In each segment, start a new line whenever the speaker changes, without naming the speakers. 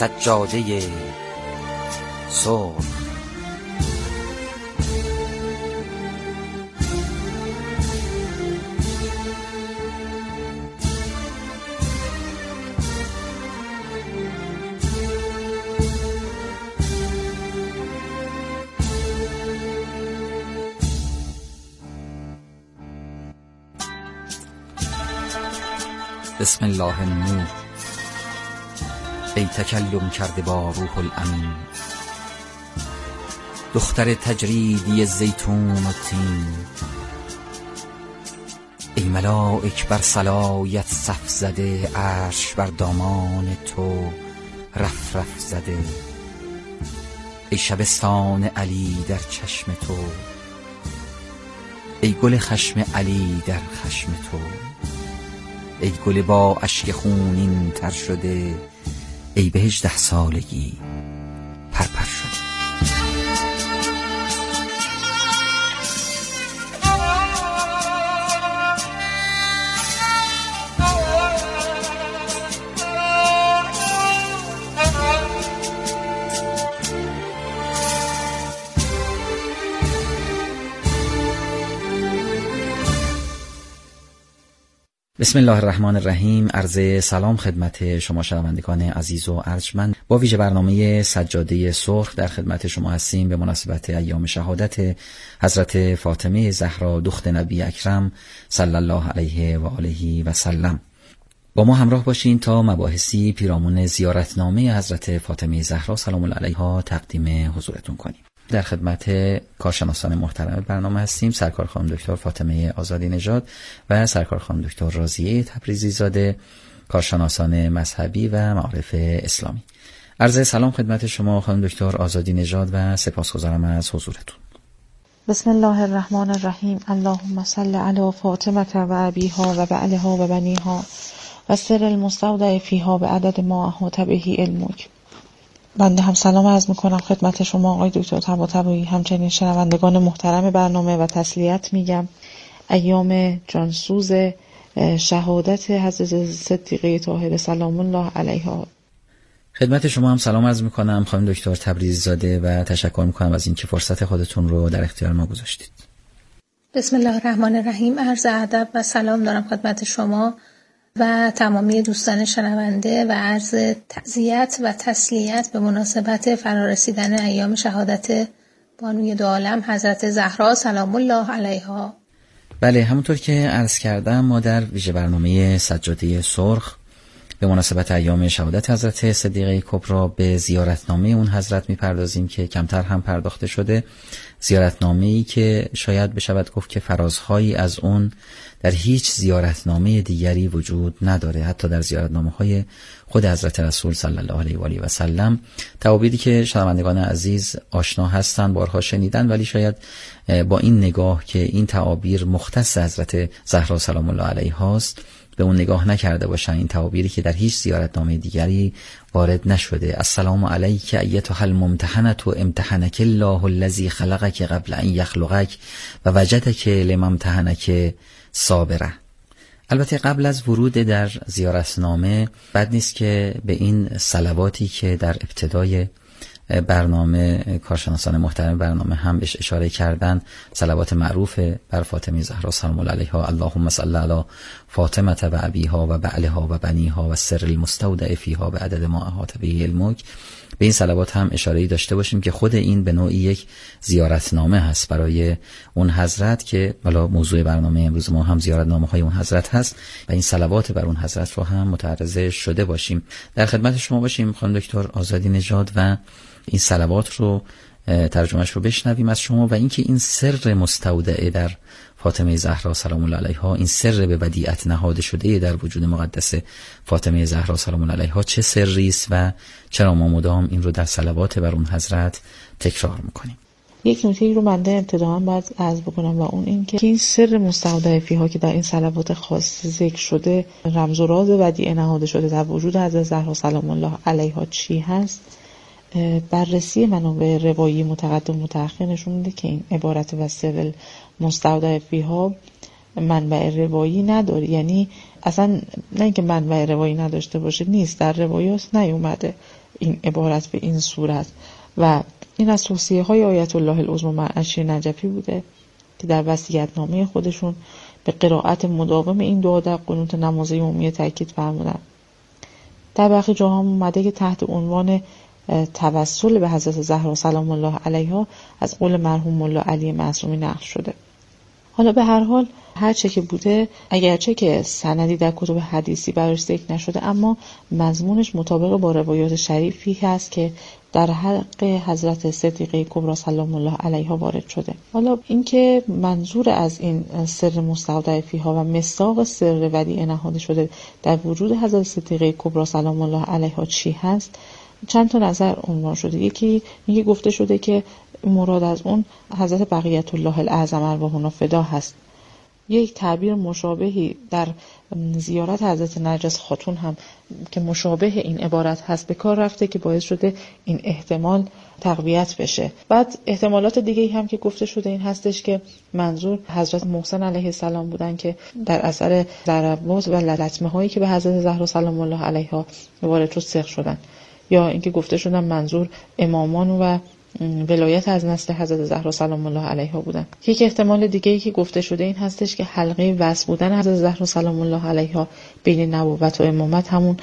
سجاده سرخ. بسم الله النور. ای تکلم کرده با روح الامین، دختر تجریدی زیتون و تین. ای ملائک بر صلایت صف زده، عرش بر دامان تو رف رف زده. ای شبستان علی در چشم تو، ای گل خشم علی در خشم تو. ای گل با اشک خونین تر شده، ای به 18 سالگی پرپر شده. بسم الله الرحمن الرحیم. عرض سلام خدمت شما شنوندگان عزیز و ارجمند. با ویژه برنامه سجاده سرخ در خدمت شما هستیم به مناسبت ایام شهادت حضرت فاطمه زهرا دختر نبی اکرم صلی الله علیه و آله و سلم. با ما همراه باشین تا مباحثی پیرامون زیارتنامه حضرت فاطمه زهرا سلام الله علیها تقدیم حضورتون کنیم. در خدمت کارشناسان محترم برنامه هستیم، سرکار خانم دکتر فاطمه آزادی نژاد و سرکار خانم دکتر راضیه تبریزی زاده، کارشناسان مذهبی و معارف اسلامی. عرض سلام خدمت شما خانم دکتر آزادی نژاد و سپاسگزارم از حضورتون.
بسم الله الرحمن الرحیم. اللهم صل علی فاطمه و ابیها و بعلها و بنیها و سر المستودع فیها به عدد ما احاط به علمک. بنده هم سلام عرض میکنم خدمت شما آقای دکتر طباطبایی، همچنین شنوندگان محترم برنامه و تسلیت میگم. ایام جانسوز شهادت حضرت صدیقه طاهره سلام الله علیها.
خدمت شما هم سلام عرض میکنم خانم دکتر تبریزی زاده و تشکر میکنم از اینکه فرصت خودتون رو در اختیار ما گذاشتید.
بسم الله الرحمن الرحیم. عرض ادب و سلام دارم خدمت شما و تمامی دوستان شنونده و عرض تعزیت و تسلیت به مناسبت فرارسیدن ایام شهادت بانوی دو عالم حضرت زهرا سلام الله علیها.
بله، همونطور که عرض کردم ما در ویژه برنامه سجاده سرخ به مناسبت ایام شهادت حضرت صدیقه کبری به زیارتنامه اون حضرت میپردازیم که کمتر هم پرداخته شده. زیارتنامه‌ای که شاید بشود گفت که فرازهایی از اون در هیچ زیارتنامه دیگری وجود نداره. حتی در زیارتنامه‌های خود حضرت رسول صلی الله علیه و آله و سلم تعابیری که شنوندگان عزیز آشنا هستند بارها شنیدن، ولی شاید با این نگاه که این تعابیر مختص حضرت زهرا سلام الله علیها است به اون نگاه نکرده باشن. این تعابیری که در هیچ زیارتنامه دیگری وارد نشده. السلام علیک ایتها الممتحنة امتحنک الله الذی خلقک قبل ان یخلقک و وجدک لما امتحنک صابره. البته قبل از ورود در زیارتنامه بد نیست که به این صلواتی که در ابتدای برنامه کارشناسان محترم برنامه هم بهش اشاره کردن، صلوات معروف بر فاطمه زهرا سلام الله علیها، اللهم صل علی فاطمه و ابیها و بعلها و بنیها و سر المستودع فیها به عدد ما احاط به علمک. به این صلوات هم اشاره‌ای داشته باشیم که خود این به نوعی یک زیارتنامه هست برای اون حضرت که والا موضوع برنامه امروز ما هم زیارتنامه‌های اون حضرت هست و این صلوات بر اون حضرت رو هم متعرض شده باشیم. در خدمت شما باشیم خانم دکتر آزادی نژاد و این صلوات رو ترجمهش رو بشنویم از شما و اینکه این سر مستودع در فاطمه زهرا سلام الله علیها، این سر به ودیعت نهاده شده در وجود مقدس فاطمه زهرا سلام الله علیها چه سری است و چرا ما مدام این رو در صلوات بر اون حضرت تکرار میکنیم.
یک نکته رو بنده ابتداً باید عرض بکنم و اون این که این سر مستودع فیها که در این صلوات خاص ذکر شده، رمز و راز ودیعه نهاده شده در وجود حضرت زهرا سلام الله علیها چی هست، بررسی منابع روایی متقدم متأخر نشون میده که این عبارت و سر مستودع فیها منبع روایی نداره. یعنی اصلا نه اینکه منبع روایی نداشته باشه، نیست، در روایات نیومده. این عبارت به این صورت. و این از توصیه های آیت الله العظمی مرعشی نجفی بوده که در وصیت‌نامه خودشون به قرائت مداوم این دعا در قنوت نماز یومیه تاکید فرمودن. در برخی جاها اومده که تحت عنوان توسل به حضرت زهرا سلام الله علیها از قول مرحوم ملا علی معصومی نقل شده. حالا به هر حال هر چه که بوده، اگرچه که سندی در کتب حدیثی براش ذکر نشده، اما مضمونش مطابق با روایات شریفی هست که در حق حضرت صدیقه کبری سلام الله علیها وارد شده. حالا اینکه منظور از این سر مستودع فیها و مصداق سر ودیعه نهاده شده در وجود حضرت صدیقه کبری سلام الله علیها چی هست، چند تا نظر عنوان شده. یکی میگه گفته شده که مراد از اون حضرت بقیت الله الاعظم ارواحنا فدا هست. یک تعبیر مشابهی در زیارت حضرت نرجس خاتون هم که مشابه این عبارت هست به کار رفته که باعث شده این احتمال تقویت بشه. بعد احتمالات دیگه هم که گفته شده این هستش که منظور حضرت محسن علیه السلام بودن که در اثر ضربات و لطمه هایی که به حضرت زهرا سلام الله علیها وارد شد سرخ شدن، یا اینکه گفته شدن منظور امامان و ولایت از نسل حضرت زهرا سلام الله علیها بودن. یک احتمال دیگه ای که گفته شده این هستش که حلقه وصل بودن حضرت زهرا سلام الله علیها بین نبوت و امامت همون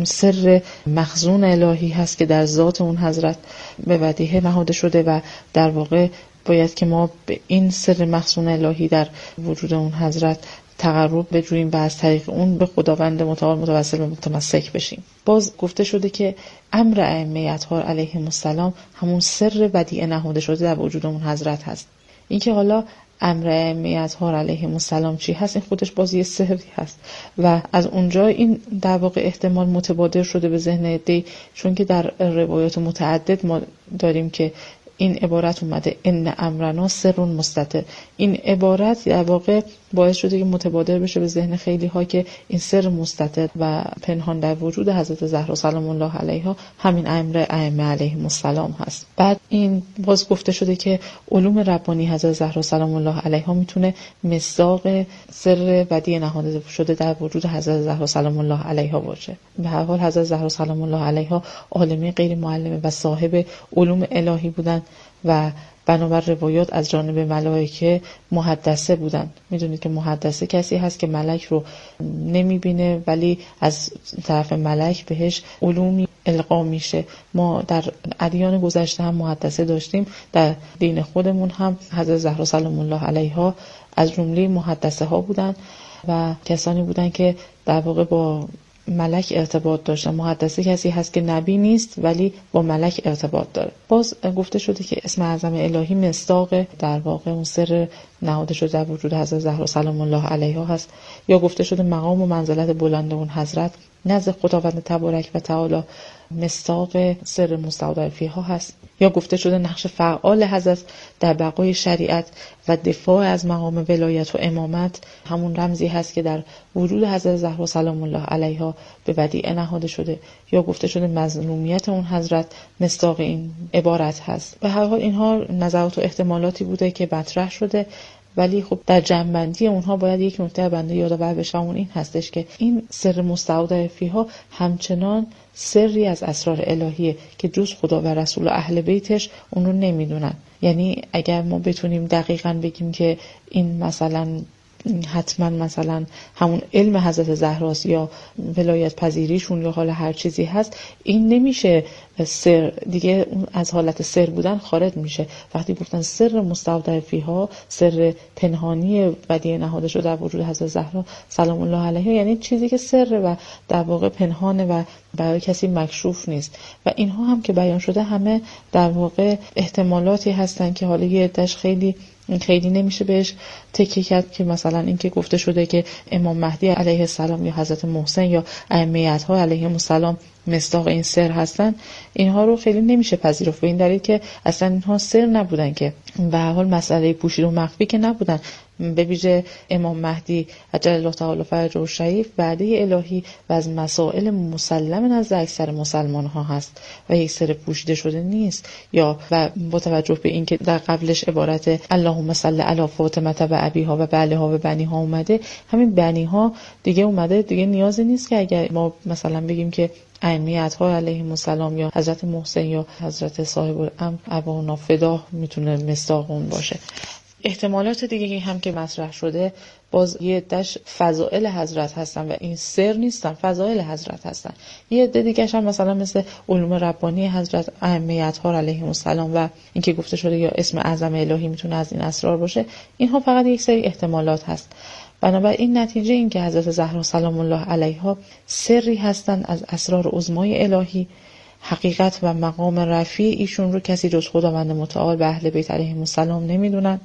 سر مخزون الهی هست که در ذات اون حضرت به ودیعه نهاده شده و در واقع باید که ما به این سر مخزون الهی در وجود اون حضرت تقرب بجوییم و از طریق اون به خداوند متعال متوسل و متمسک بشیم. باز گفته شده که امر ائمه اطهار علیهم السلام همون سر ودیعه نهاده شده در وجود اون حضرت هست. اینکه حالا امر ائمه اطهار علیهم السلام چی هست، این خودش باز یه سری هست و از اونجا این در واقع احتمال متبادر شده به ذهن عده‌ای، چون که در روایات متعدد ما داریم که این عبارت اومده ان امرنا سر مستتر. این عبارت در واقع باعث شده که متبادر بشه به ذهن خیلی ها که این سر مستتر و پنهان در وجود حضرت زهرا سلام الله علیها همین امر ائمه علیهم السلام هست. بعد این باز گفته شده که علوم ربانی حضرت زهرا سلام الله علیها میتونه مصداق سر ودیعه نهاده شده در وجود حضرت زهرا سلام الله علیها باشه. به هر حال حضرت زهرا سلام الله علیها عالمه غیر معلمه و صاحب علوم الهی بودن و بنابر روایات از جانب ملائکه محدثه بودن. میدونید که محدثه کسی هست که ملک رو نمیبینه ولی از طرف ملک بهش علومی القا میشه. ما در ادیان گذشته هم محدثه داشتیم، در دین خودمون هم حضرت زهرا سلام الله علیها از جمله محدثه ها بودن و کسانی بودن که در واقع با ملک ارتباط داشته. محدثه کسی هست که نبی نیست ولی با ملک ارتباط داره. باز گفته شده که اسم اعظم الهی مصداق در واقع اون سر نهاده شده در وجود حضرت زهرا سلام الله علیها هست، یا گفته شده مقام و منزلت بلند اون حضرت نزد خداوند تبارک و تعالی مصداق سر مستودع فیها هست، یا گفته شده نقش فعال حضرت در بقای شریعت و دفاع از مقام ولایت و امامت همون رمزی هست که در وجود حضرت زهرا سلام الله علیها به ودیعه نهاده شده، یا گفته شده مظلومیت اون حضرت مصداق این عبارت هست. به هر حال اینها نظرات و احتمالاتی بوده که مطرح شده، ولی خب در جنبندی اونها باید یک نکته بنده یادآور بشه، اون این هستش که این سر مستودع فیها همچنان سری از اسرار الهیه که جز خدا و رسول و اهل بیتش اون رو نمیدونن. یعنی اگر ما بتونیم دقیقاً بگیم که این مثلا حتما مثلا همون علم حضرت زهراست یا ولایت پذیریشون یا حال هر چیزی هست، این نمیشه سر دیگه، اون از حالت سر بودن خارج میشه. وقتی گفتن سر مستودع فیها، سر پنهانی ودیعه نهاده شده در وجود حضرت زهرا سلام الله علیها، یعنی چیزی که سر و در واقع پنهانه و برای کسی مکشوف نیست. و اینها هم که بیان شده همه در واقع احتمالاتی هستن که حالا یه عده‌اش خیلی نمیشه بهش تکیه کرد، که مثلا اینکه گفته شده که امام مهدی علیه السلام یا حضرت محسن یا ائمه اطهار علیهم السلام مصداق این سر هستن، اینها رو خیلی نمیشه پذیرفت، به این دلیل که اصلا اینها سر نبودن که به هر حال مسئله پوشیده و مخفی که نبودن. به ویژه امام مهدی عجل الله تعالی فرجه الشریف وعده الهی و از مسائل مسلم نزد اکثر مسلمان ها هست و یک سر پوشیده شده نیست. یا و با توجه به اینکه در قبلش عبارت اللهم صل علی فاطمه و ابیها و بعلها و بنیها اومده، همین بنیها دیگه اومده، دیگه نیازی نیست که اگر ما مثلا بگیم که ائمه اطهار علیهم السلام یا حضرت محسن یا حضرت صاحب الامر ابا فداه میتونه مصداق اون باشه. احتمالات دیگه هم که مطرح شده باز یه عده‌اش فضائل حضرت هستن و این سر نیستن، فضائل حضرت هستن. یه عده دیگه‌اش هم مثلا مثل علوم ربانی حضرت ائمه اطهار علیهم السلام و اینکه گفته شده یا اسم اعظم الهی میتونه از این اسرار باشه، اینها فقط یک سری احتمالات هست. بنابراین نتیجه این که حضرت زهرا سلام الله علیها سری هستند از اسرار عظمای الهی، حقیقت و مقام رفیع ایشون رو کسی جز خداوند متعال و اهل بیت علیهم السلام نمیدونن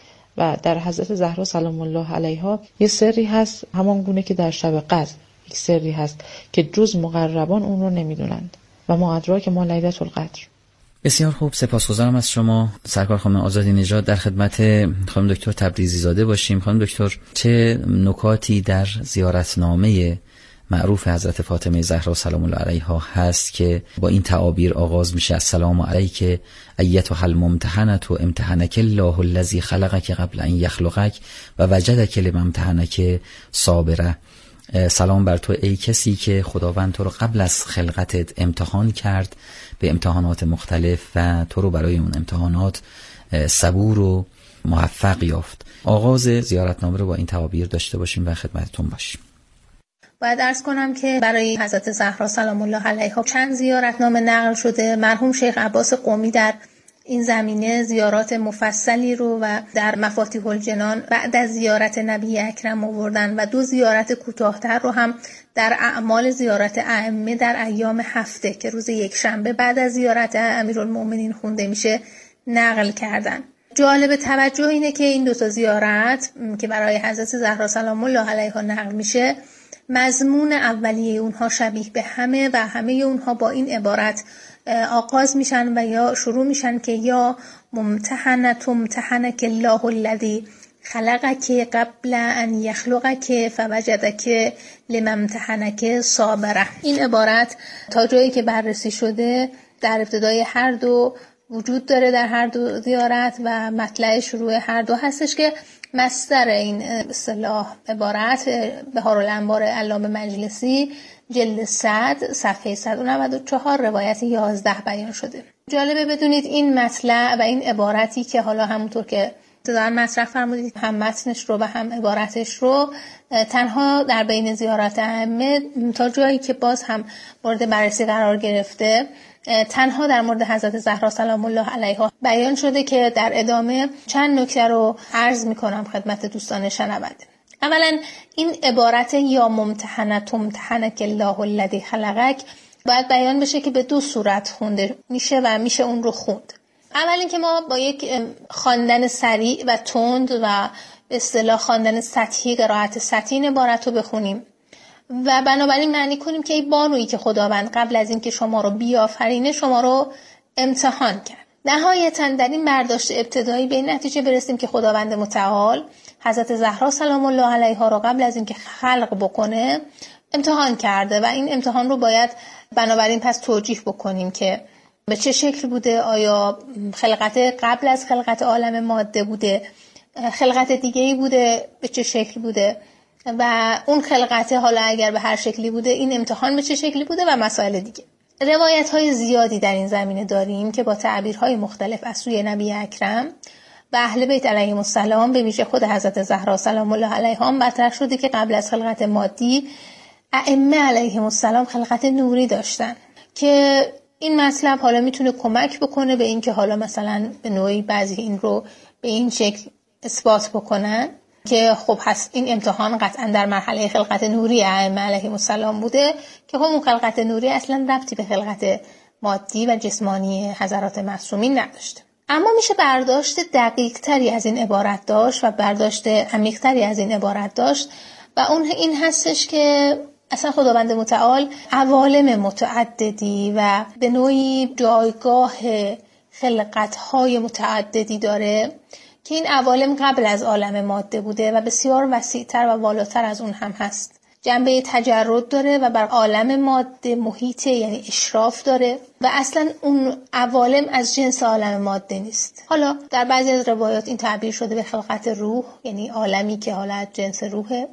و در حضرت زهرا سلام الله علیها یه سری هست، همان گونه که در شب قدر یک سری هست که جز مقربان اون رو نمیدونند و ما ادراک ما لیلة القدر.
بسیار خوب، سپاسگزارم از شما سرکار خانم آزادی نژاد. در خدمت خانم دکتر تبریزی زاده باشیم. خانم دکتر، چه نکاتی در زیارتنامه معروف حضرت فاطمه زهرا سلام الله علیها هست که با این تعابیر آغاز میشه: السلام علیک ایتها الممتحنة امتحنک الله الذی خلقک قبل ان یخلقک و وجدک لما امتحنک صابرة. سلام بر تو ای کسی که خداوند تو رو قبل از خلقتت امتحان کرد به امتحانات مختلف و تو رو برای اون امتحانات صبور و موفق یافت. آغاز زیارتنامه رو با این تعابیر داشته باشیم و خدمتتون باشیم.
باید عرض کنم که برای حضرت زهرا سلام الله علیها چند زیارتنامه نقل شده. مرحوم شیخ عباس قمی در این زمینه زیارات مفصلی رو و در مفاتیح الجنان بعد از زیارت نبی اکرم آوردن و 2 زیارت کوتاه‌تر رو هم در اعمال زیارت ائمه در ایام هفته که روز یک شنبه بعد از زیارت امیرالمؤمنین خونده میشه نقل کردن. جالب توجه اینه که این 2 زیارت که برای حضرت زهرا سلام الله علیها نقل میشه، مضمون اولیه اونها شبیه به همه و همه اونها با این عبارت آغاز میشن و یا شروع میشن که یا ممتحنة امتحنک الله الذی خلقک قبل ان یخلقک فوجدک لما امتحنک صابرة. این عبارت تا جایی که بررسی شده در ابتدای هر 2 وجود داره، در هر 2 زیارت و مطلع شروع هر 2 هستش که مصدر این اصطلاح عبارت بهارالانوار علامه مجلسی جلد 100 صفحه 194 روایت 11 بیان شده. جالبه بدونید این مطلع و این عبارتی که حالا همونطور که در مطرح فرمودید هم متنش رو و هم عبارتش رو تنها در بین زیارت ائمه تا جایی که باز هم مورد بررسی قرار گرفته تنها در مورد حضرت زهرا سلام الله علیها بیان شده که در ادامه چند نکته رو عرض میکنم خدمت دوستان شنونده. اولا این عبارت یا ممتحنة امتحنک الله الذی خلقک باید بیان بشه که به 2 صورت خونده میشه و میشه اون رو خوند. اول اینکه ما با یک خواندن سریع و تند و به اصطلاح خواندن سطحی، قرائت سطحی این عبارت رو بخونیم و بنابراین معنی کنیم که ای بانویی که خداوند قبل از اینکه شما رو بیافرینه شما رو امتحان کرد. نهایتاً در این برداشت ابتدایی به این نتیجه برسیم که خداوند متعال حضرت زهرا سلام الله علیها رو قبل از اینکه خلق بکنه امتحان کرده و این امتحان رو باید بنابراین پس توجیه بکنیم که به چه شکل بوده. آیا خلقت قبل از خلقت عالم ماده بوده، خلقت دیگه‌ای بوده، به چه شکل بوده و اون خلقت حالا اگر به هر شکلی بوده این امتحان به چه شکلی بوده و مسائل دیگه. روایت‌های زیادی در این زمینه داریم که با تعبیرهای مختلف از سوی نبی اکرم و اهل بیت علیهم السلام به ویژه خود حضرت زهرا سلام الله علیها مطرح شده که قبل از خلقت مادی ائمه علیهم السلام خلقت نوری داشتن که این مطلب حالا میتونه کمک بکنه به این که حالا مثلا به نوعی بعضی این رو به این شکل اثبات بکنن که خب هست این امتحان قطعا در مرحله خلقت نوری ائمه علیهم السلام بوده که خب اون خلقت نوری اصلا ربطی به خلقت مادی و جسمانی حضرات معصومین نداشته. اما میشه برداشت دقیق تری از این عبارت داشت و برداشت عمیق تری از این عبارت داشت و اون این هستش که اصلا خداوند متعال عوالم متعددی و به نوعی جایگاه خلقت‌های متعددی داره که این عوالم قبل از عالم ماده بوده و بسیار وسیع‌تر و بالاتر از اون هم هست. جنبه تجرد داره و بر عالم ماده محیط، یعنی اشراف داره و اصلا اون عوالم از جنس عالم ماده نیست. حالا در بعضی از روایات این تعبیر شده به خلقت روح، یعنی عالمی که حالا از جنس روحه،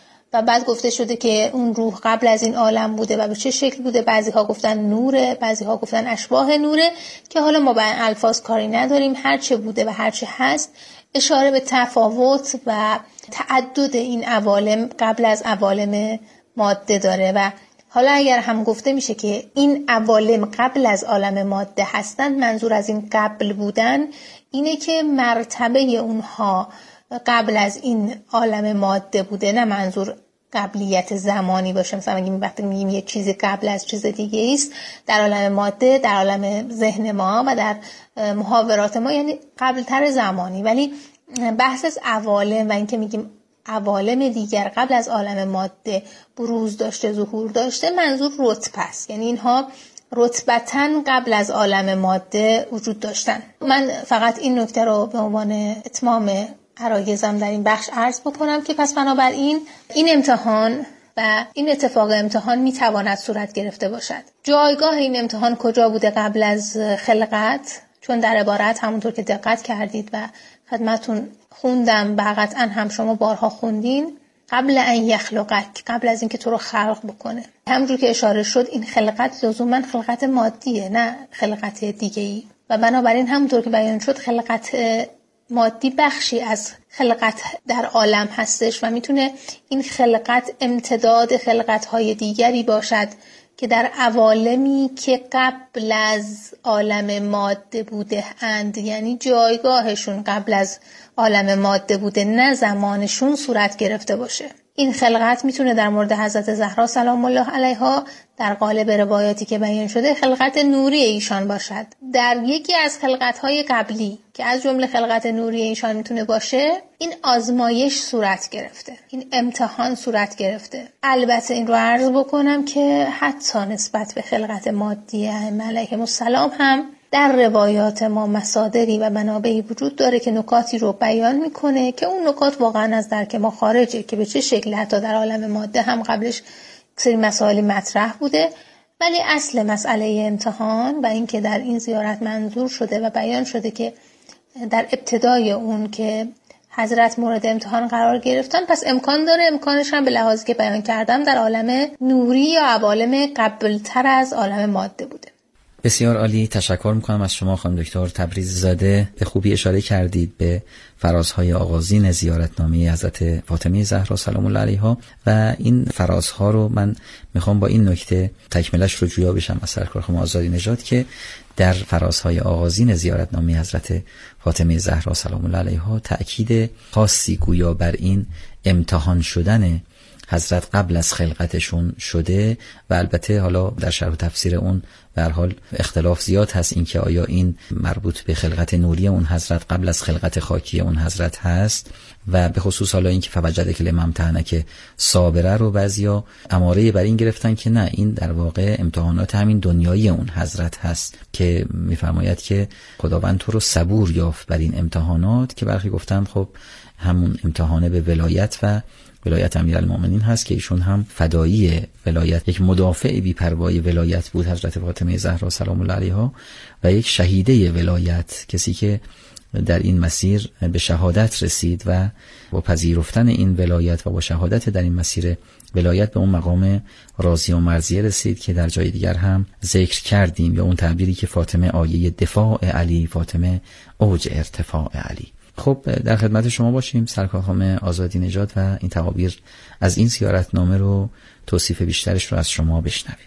و بعد گفته شده که اون روح قبل از این عالم بوده و به چه شکل بوده. بعضی ها گفتن نوره، بعضی ها گفتن اشباح نوره، که حالا ما با این الفاظ کاری نداریم. هر چه بوده و هر چه هست اشاره به تفاوت و تعدد این عوالم قبل از عوالم ماده داره. و حالا اگر هم گفته میشه که این عوالم قبل از عالم ماده هستن، منظور از این قبل بودن اینه که مرتبه اونها قبل از این عالم ماده بوده، نه منظور قبلیت زمانی باشه. مثلا اگه وقتی میگیم یه چیزی قبل از چیز دیگه است در عالم ماده، در عالم ذهن ما و در محاورات ما، یعنی قبلتر زمانی. ولی بحث از عوالم و اینکه میگیم عوالم دیگر قبل از عالم ماده بروز داشته، ظهور داشته، منظور رتبه است. یعنی اینها رتبتاً قبل از عالم ماده وجود داشتن. من فقط این نکته رو به عنوان اتمام عرایزم در این بخش عرض بکنم که پس بنابراین این امتحان و این اتفاق امتحان میتواند صورت گرفته باشد. جایگاه این امتحان کجا بوده قبل از خلقت؟ چون در عبارت همونطور که دقت کردید و خدمتون خوندم و قطعا هم شما بارها خوندین، قبل ان یخلقک، قبل از اینکه تو رو خلق بکنه. همونجور که اشاره شد این خلقت لزوما خلقت مادیه، نه خلقت دیگه‌ای. و بنابراین همونطور که بیان شد خلقت مادی بخشی از خلقت در عالم هستش و میتونه این خلقت امتداد خلقت‌های دیگری باشد که در عوالمی که قبل از عالم ماده بوده اند، یعنی جایگاهشون قبل از عالم ماده بوده، نه زمانشون صورت گرفته باشه. این خلقت میتونه در مورد حضرت زهرا سلام الله علیها در قالب روایاتی که بیان شده خلقت نوری ایشان باشد. در یکی از خلقت‌های قبلی که از جمله خلقت نوری ایشان میتونه باشه، این آزمایش صورت گرفته، این امتحان صورت گرفته. البته این رو عرض بکنم که حتی نسبت به خلقت مادی ائمه علیهم السلام هم در روایات ما مصادری و منابعی وجود داره که نکاتی رو بیان میکنه که اون نکات واقعا از درک ما خارجه، که به چه شکل حتی در عالم ماده هم قبلش سری مسائل مطرح بوده. ولی اصل مسئله امتحان و این که در این زیارت منظور شده و بیان شده که در ابتدای اون که حضرت مورد امتحان قرار گرفتن، پس امکان داره امکانش هم به لحاظی که بیان کردم در عالم نوری یا عوالم قبلتر از عالم ماده بوده.
بسیار عالی، تشکر میکنم از شما خانم دکتر تبریزی زاده. به خوبی اشاره کردید به فرازهای آغازین زیارتنامه حضرت فاطمه زهرا سلام الله علیها و این فرازها رو من میخوام با این نکته تکملش رو جویا بشم از سرکار خانم آزادی نژاد که در فرازهای آغازین زیارتنامه حضرت فاطمه زهرا سلام الله علیها تأکید خاصی گویا بر این امتحان شدن حضرت قبل از خلقتشون شده و البته حالا در شرح و تفسیر اون به هر حال اختلاف زیاد هست این که آیا این مربوط به خلقت نوری اون حضرت قبل از خلقت خاکی اون حضرت هست و به خصوص حالا این که فوجد کلمه امتحنک صابره رو بعضیا اماره بر این گرفتن که نه، این در واقع امتحانات همین دنیایی اون حضرت هست که میفرماید که خداوند تو رو صبور یافت بر این امتحانات، که برخی گفتن خب همون امتحانه به ولایت و ولایت امیرالمومنین هست که ایشون هم فدایی ولایت، یک مدافع بی‌پروای ولایت بود حضرت فاطمه زهرا سلام الله علیها و یک شهیده ولایت، کسی که در این مسیر به شهادت رسید و با پذیرفتن این ولایت و با شهادت در این مسیر ولایت به اون مقام راضی و مرضیه رسید که در جای دیگر هم ذکر کردیم، یا اون تعبیری که فاطمه آیه دفاع علی، فاطمه اوج ارتفاع علی. خب در خدمت شما باشیم سرکار خانم آزادی نژاد و این تعابیر از این زیارتنامه رو توصیف بیشترش رو از شما بشنویم.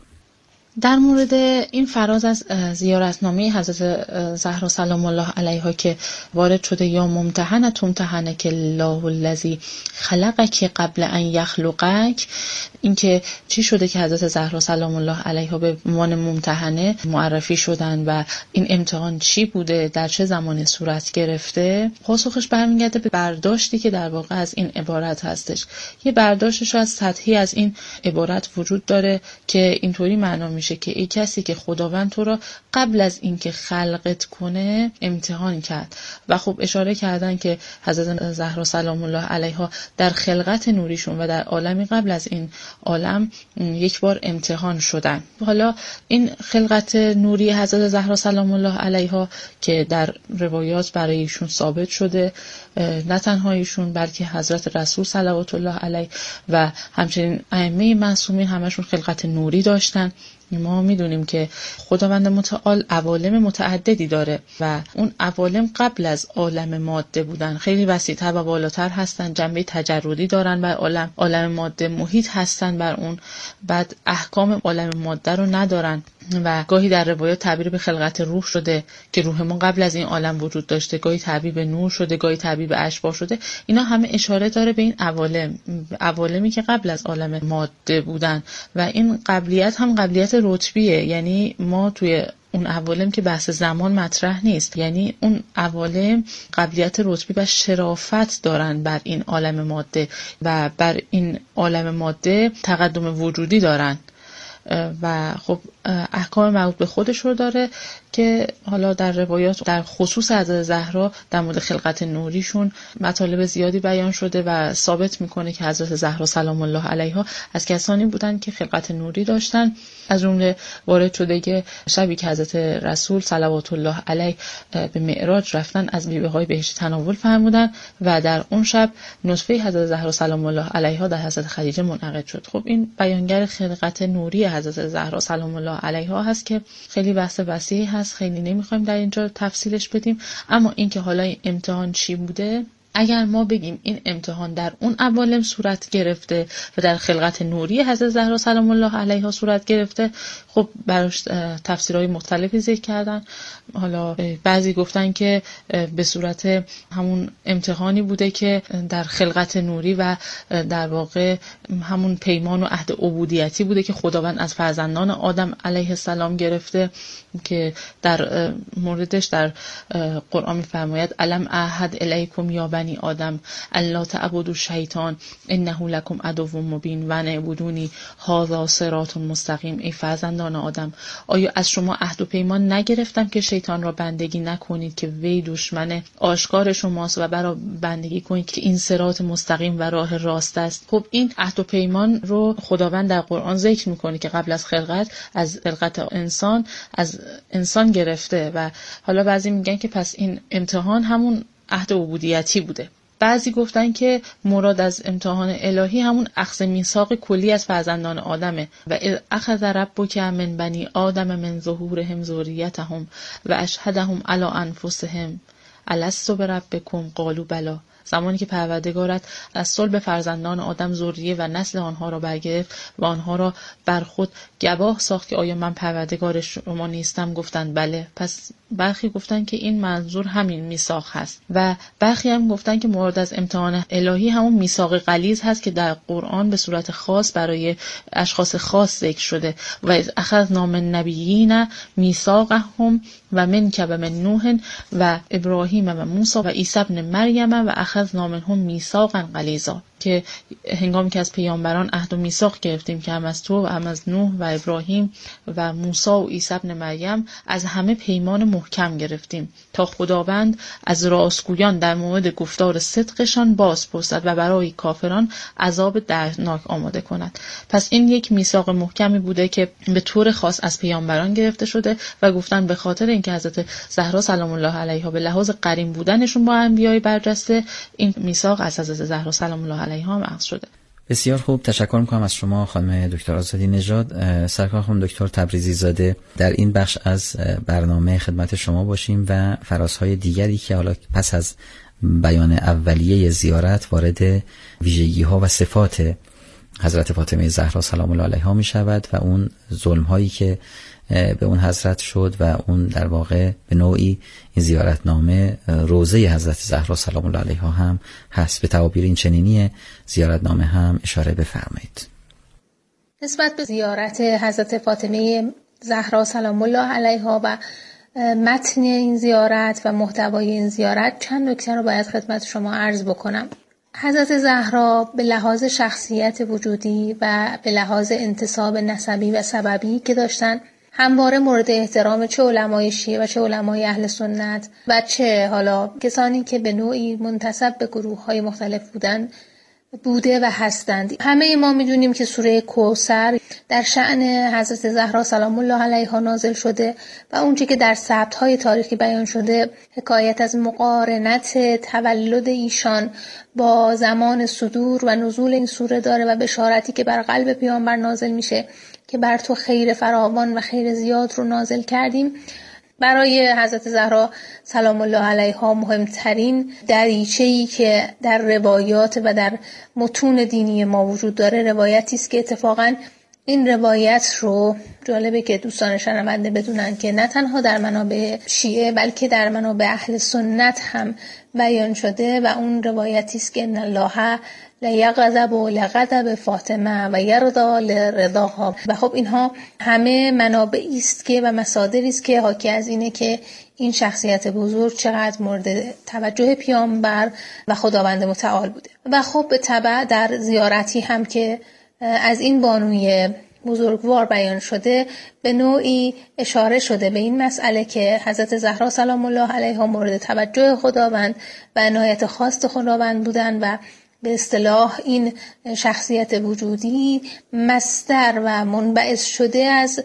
در مورد این فراز از زیارتنامه حضرت زهرا سلام الله علیها که وارد شده یا ممتحنه که الله الذی خلقک قبل ان یخلقک، اینکه چی شده که حضرت زهرا سلام الله علیها به عنوان ممتحنه معرفی شدن و این امتحان چی بوده، در چه زمانی صورت گرفته، پاسخش برمیگرده به برداشتی که در واقع از این عبارت هستش. یه برداشتش از سطحی از این عبارت وجود داره که اینطوری معنا میشه که ای کسی که خداوند تو را قبل از اینکه خلقت کنه امتحان کرد. و خب اشاره کردن که حضرت زهرا سلام الله علیها در خلقت نوریشون و در عالمی قبل از این عالم یک بار امتحان شدن. حالا این خلقت نوری حضرت زهرا سلام الله علیها که در روایات برای ایشون ثابت شده، نه تنها ایشون بلکه حضرت رسول صلوات الله علیه و همچنین ائمه معصومین همشون خلقت نوری داشتن. ما میدونیم که خداوند متعال عوالم متعددی داره و اون عوالم قبل از عالم ماده بودن، خیلی وسیع‌تر و بالاتر هستن، جنبه تجردی دارن بر عالم ماده، محیط هستن بر اون، بعد احکام عالم ماده رو ندارن و گاهی در روایات تعبیر به خلقت روح شده که روح ما قبل از این عالم وجود داشته، گاهی تعبیر به نور شده، گاهی تعبیر به اشباح شده. اینا همه اشاره داره به این عوالمی که قبل از عالم ماده بودن و این قبلیت هم قبلیت رتبیه، یعنی ما توی اون عوالم که بحث زمان مطرح نیست، یعنی اون عوالم قبلیت رتبی و شرافت دارن بر این عالم ماده و بر این عالم ماده تقدم وجودی دارن و خب احکام مربوط به خودش رو داره که حالا در روایات در خصوص حضرت زهرا در مورد خلقت نوریشون مطالب زیادی بیان شده و ثابت میکنه که حضرت زهرا سلام الله علیها از کسانی بودن که خلقت نوری داشتن. از جمله وارد شده که شبی که حضرت رسول صلوات الله علیه به معراج رفتن از میوه‌های بهشتی تناول فرمودن و در اون شب نطفه حضرت زهرا سلام الله علیها در حضرت خدیجه منعقد شد. خب این بیانگر خلقت نوری حضرت زهرا سلام الله علیها هست که خیلی بحث وسیعی هست، خیلی نمیخوایم در اینجا تفصیلش بدیم. اما اینکه حالا این امتحان چی بوده، اگر ما بگیم این امتحان در اون عوالم صورت گرفته و در خلقت نوری حضرت زهرا سلام الله علیها صورت گرفته، خب براش تفسیرهای مختلفی ذکر کردن. حالا بعضی گفتن که به صورت همون امتحانی بوده که در خلقت نوری و در واقع همون پیمان و عهد عبودیتی بوده که خداوند از فرزندان آدم علیه السلام گرفته که در موردش در قرآن می‌فرماید الم اعهد الیکم یا بنی آدم الا تعبدوا الشیطان انه لکم عدو مبین و ان اعبدونی هذا صراط مستقیم. ای فرزندان آدم، آیا از شما عهد و پیمان نگرفتم که شیطان را بندگی نکنید که وی دشمن آشکار شماست و برای بندگی کنید که این صراط مستقیم و راه راست است. خب این عهد و پیمان رو خداوند در قرآن ذکر میکنه که قبل از خلقت از خلقت انسان از انسان گرفته و حالا بعضی میگن که پس این امتحان همون عهد عبودیتی بوده. بعضی گفتن که مراد از امتحان الهی همون اخذ میثاق کلی از فرزندان آدمه و اخذ ربک من بنی آدم من ظهورهم ذریتهم و اشهدهم علی انفسهم الست بربکم قالوا بلی. زمانی که پروردگارت از صلب فرزندان آدم ذریه و نسل آنها را برگرفت و آنها را بر خود گواه ساخت که آیا من پروردگار شما نیستم، گفتند بله. پس برخی گفتن که این منظور همین میثاق هست و برخی هم گفتن که مراد از امتحان الهی همون میثاق غلیظ هست که در قرآن به صورت خاص برای اشخاص خاص ذکر شده و اخذنا من نبیین میثاقهم و منک و من نوح و ابراهیم و موسی و عیسی ابن مریم و اخذنا منهم میثاقا غلیظا، که هنگامی که از پیامبران عهد و میثاق گرفتیم که هم از تو و هم از نوح و ابراهیم و موسی و عیسی ابن مریم از همه پیمان محکم گرفتیم تا خداوند از راستگویان در مورد گفتار صدقشان باز پرسد و برای کافران عذاب دردناک آماده کند. پس این یک میثاق محکمی بوده که به طور خاص از پیامبران گرفته شده و گفتن به خاطر اینکه حضرت زهرا سلام الله علیها به لحاظ قرین بودنشون با انبیای برجسته، این میثاق از حضرت زهرا سلام الله علیها هم اخذ شده.
بسیار خوب، تشکر میکنم از شما خانم دکتر آزادی نژاد. سرکار خانم دکتر تبریزی زاده، در این بخش از برنامه خدمت شما باشیم و فرازهای دیگری که حالا پس از بیان اولیه زیارت وارد ویژگی ها و صفات حضرت فاطمه زهرا سلام الله علیها می شود و اون ظلم هایی که به اون حضرت شد و اون در واقع به نوعی این زیارتنامه روضه حضرت زهرا سلام الله علیها هم هست. به تعابیر این چنینی زیارتنامه هم اشاره بفرمایید.
نسبت به زیارت حضرت فاطمه زهرا سلام الله علیها و متن این زیارت و محتوای این زیارت چند نکته رو باید خدمت شما عرض بکنم. حضرت زهرا به لحاظ شخصیت وجودی و به لحاظ انتساب نسبی و سببی که داشتن همواره مورد احترام چه علمای شیعه و چه علمای اهل سنت و چه حالا کسانی که به نوعی منتسب به گروه‌های مختلف بوده و هستند. همه ما میدونیم که سوره کوثر در شأن حضرت زهرا سلام الله علیها نازل شده و اونچه که در ثبت‌های تاریخی بیان شده حکایت از مقارنت تولد ایشان با زمان صدور و نزول این سوره داره و بشارتی که بر قلب پیامبر نازل میشه که بر تو خیر فراوان و خیر زیاد رو نازل کردیم. برای حضرت زهرا سلام الله علیها مهمترین دریچه‌ای که در روایات و در متون دینی ما وجود داره روایتی است که اتفاقاً این روایت رو جالبه که دوستان شنونده بدونن که نه تنها در منابع شیعه بلکه در منابع اهل سنت هم بیان شده و اون روایتی است که ان الله لیغضب لغضب فاطمه و یرضا لرضاها. و خب اینها همه منابعی است که و مصادری است که حاکی از اینه که این شخصیت بزرگ چقدر مورد توجه پیامبر و خداوند متعال بوده. و خب به تبع در زیارتی هم که از این بانوی بزرگوار بیان شده به نوعی اشاره شده به این مسئله که حضرت زهرا سلام الله علیها مورد توجه خداوند و عنایت خاص خداوند بودند و به اصطلاح این شخصیت وجودی مصدر و منبعث شده از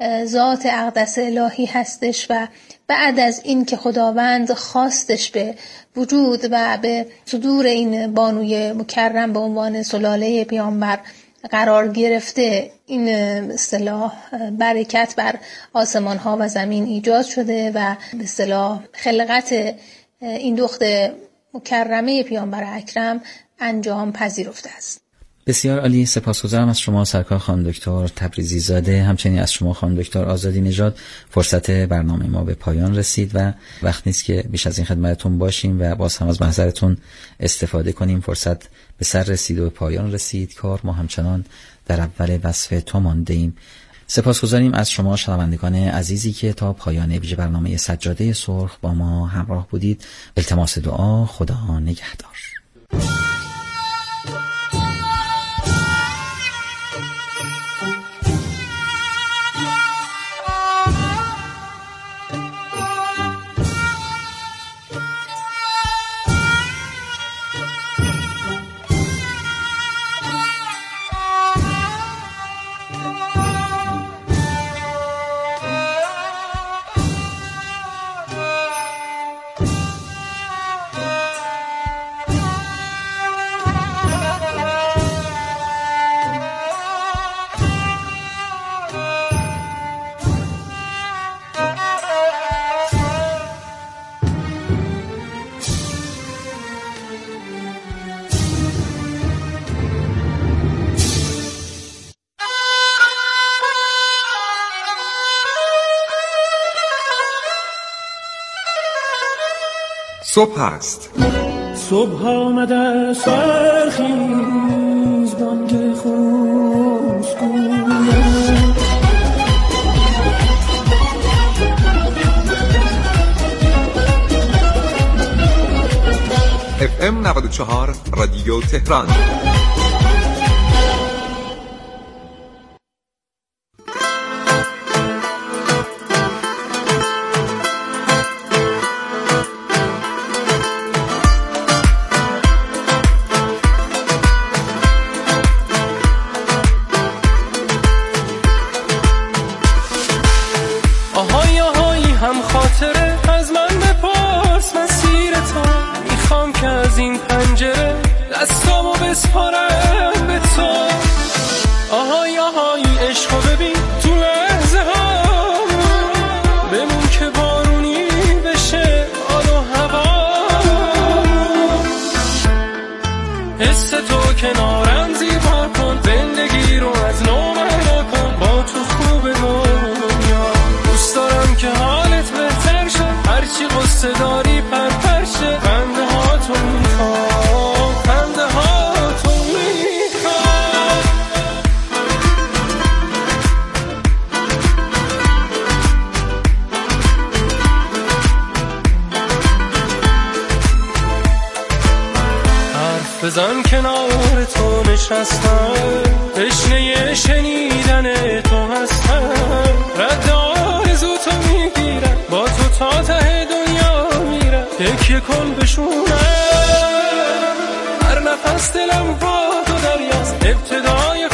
ذات اقدس الهی هستش و بعد از این که خداوند خواستش به وجود و به صدور این بانوی مکرم به عنوان سلاله پیامبر قرار گرفته این اصطلاح برکت بر آسمان ها و زمین ایجاد شده و به اصطلاح خلقت این دختر مکرمه پیامبر اکرم انجام پذیرفته است.
بسیار عالی، سپاسگزارم از شما سرکار خانم دکتر تبریزی زاده، همچنین از شما خانم دکتر آزادی نژاد. فرصت برنامه ما به پایان رسید و وقت نیست که بیش از این خدمتتون باشیم و باز هم از محضرتون استفاده کنیم. فرصت به سر رسید و به پایان رسید کار، ما همچنان در اول وصف تو مانده ایم. سپاسگزاریم از شما شنوندگان عزیزی که تا پایان ویژه برنامه سجاده سرخ با ما همراه بودید. التماس دعا، خدا نگهدار.
صبح است،
صبح آمده سرخیز بانگ خوشگویم
FM 94 رادیو تهران.
بزن کنار تو نشستم، تشنه شنیدن تو هستم، رد آرزو تو میگیرم، با تو تا ته دنیا میرم، تکیه کن بشونم، هر نفس دلم با تو دریاست، ابتدای